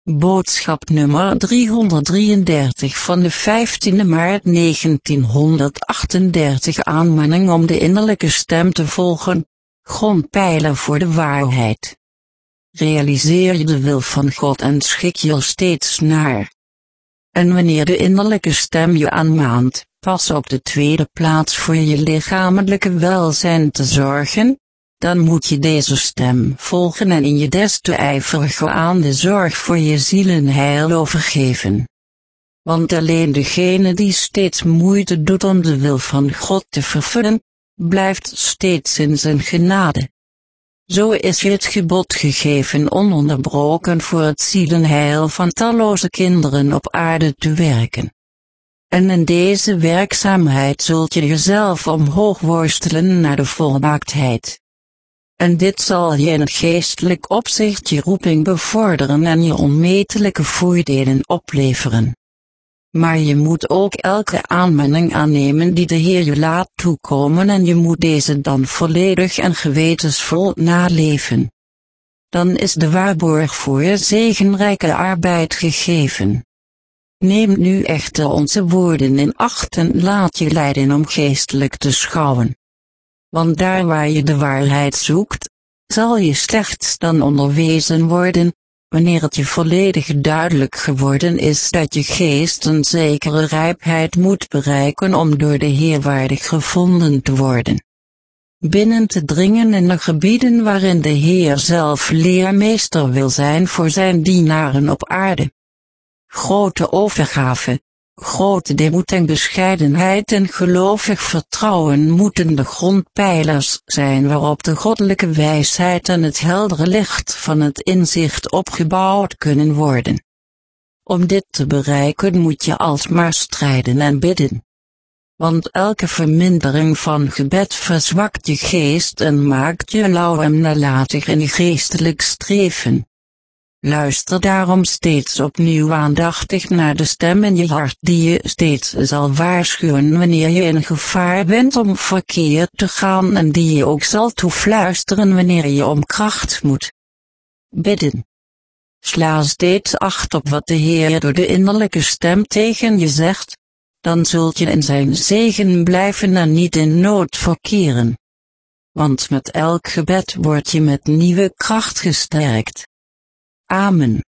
Boodschap nummer 333 van de 15e maart 1938. Aanmaning om de innerlijke stem te volgen. Grondpijler voor de waarheid. Realiseer je de wil van God en schik je er steeds naar. En wanneer de innerlijke stem je aanmaant, pas op de tweede plaats voor je lichamelijke welzijn te zorgen, dan moet je deze stem volgen en in je des te ijveriger aan de zorg voor je zielenheil overgeven. Want alleen degene die steeds moeite doet om de wil van God te vervullen, blijft steeds in zijn genade. Zo is je het gebod gegeven ononderbroken voor het zielenheil van talloze kinderen op aarde te werken. En in deze werkzaamheid zult je jezelf omhoog worstelen naar de volmaaktheid. En dit zal je in het geestelijk opzicht je roeping bevorderen en je onmetelijke voordelen opleveren. Maar je moet ook elke aanmaning aannemen die de Heer je laat toekomen en je moet deze dan volledig en gewetensvol naleven. Dan is de waarborg voor je zegenrijke arbeid gegeven. Neem nu echter onze woorden in acht en laat je leiden om geestelijk te schouwen. Want daar waar je de waarheid zoekt, zal je slechts dan onderwezen worden, wanneer het je volledig duidelijk geworden is dat je geest een zekere rijpheid moet bereiken om door de Heer waardig gevonden te worden. Binnen te dringen in de gebieden waarin de Heer zelf leermeester wil zijn voor zijn dienaren op aarde. Grote overgave, grote demoed en bescheidenheid en gelovig vertrouwen moeten de grondpijlers zijn waarop de goddelijke wijsheid en het heldere licht van het inzicht opgebouwd kunnen worden. Om dit te bereiken moet je alsmaar strijden en bidden. Want elke vermindering van gebed verzwakt je geest en maakt je lauw en nalatig in je geestelijk streven. Luister daarom steeds opnieuw aandachtig naar de stem in je hart die je steeds zal waarschuwen wanneer je in gevaar bent om verkeerd te gaan en die je ook zal toefluisteren wanneer je om kracht moet bidden. Sla steeds acht op wat de Heer door de innerlijke stem tegen je zegt, dan zult je in zijn zegen blijven en niet in nood verkeren. Want met elk gebed word je met nieuwe kracht gesterkt. Amen.